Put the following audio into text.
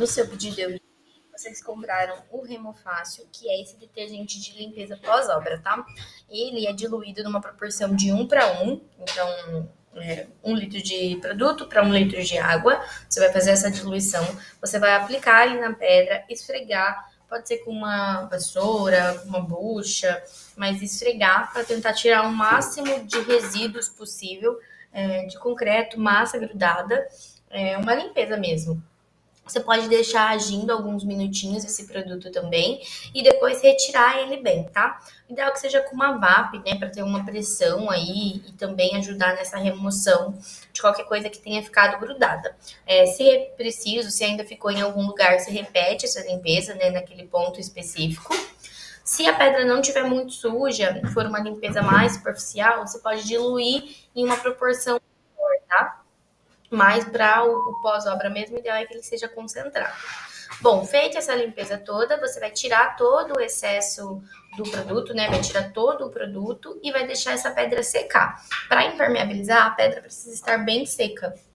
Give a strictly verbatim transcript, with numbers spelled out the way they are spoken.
No seu pedido eu vi que vocês compraram o Remo Fácil, que é esse detergente de limpeza pós-obra, tá? Ele é diluído numa proporção de um para um, então é, um litro de produto para um litro de água. Você vai fazer essa diluição, você vai aplicar ali na pedra, esfregar, pode ser com uma vassoura, com uma bucha, mas esfregar para tentar tirar o máximo de resíduos possível é, de concreto, massa grudada, é uma limpeza mesmo. Você pode deixar agindo alguns minutinhos esse produto também e depois retirar ele bem, tá? O ideal é que seja com uma V A P, né, para ter uma pressão aí e também ajudar nessa remoção de qualquer coisa que tenha ficado grudada. É, se é preciso, se ainda ficou em algum lugar, você repete essa limpeza, né, naquele ponto específico. Se a pedra não estiver muito suja, for uma limpeza mais superficial, você pode diluir em uma proporção maior, tá? Mas para o, o pós-obra mesmo, o ideal é que ele seja concentrado. Bom, feita essa limpeza toda, você vai tirar todo o excesso do produto, né? Vai tirar todo o produto e vai deixar essa pedra secar. Para impermeabilizar, a pedra precisa estar bem seca.